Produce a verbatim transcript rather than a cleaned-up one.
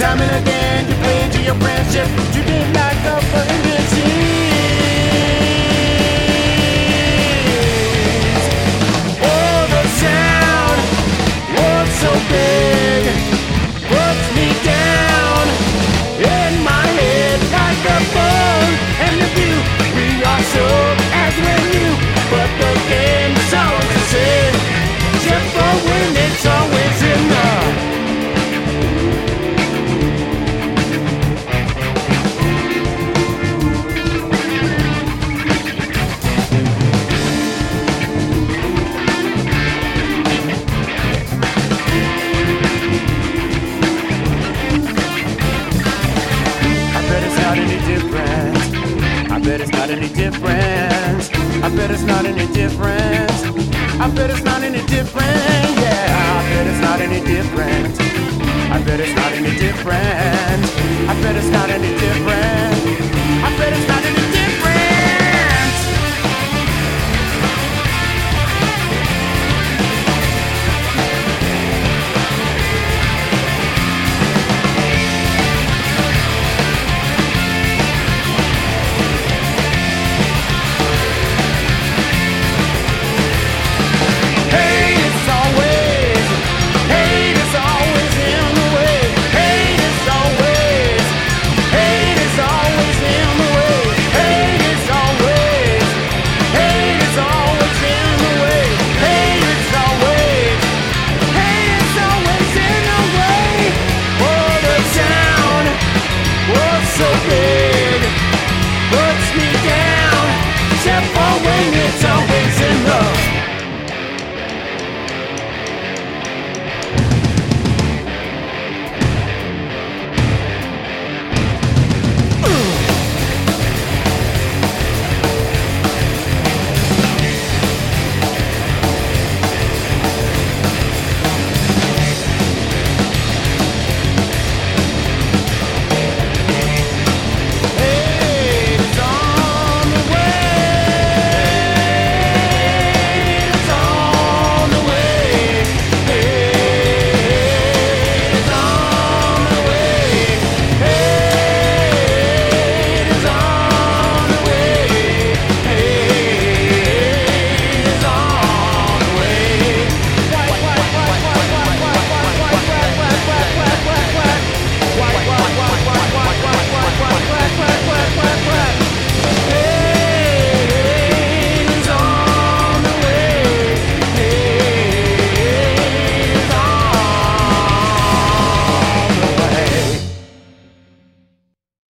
time and again you played to your friendship. You did not go for indigenous. Oh, the sound was so big, puts me down in my head like a bone. And the view, we are so as when you, but the game's always the same. Just for when it's always enough. I bet it's not any different. I bet it's not any different. I bet it's not any different. Yeah, I bet it's not any different. I bet it's not any different.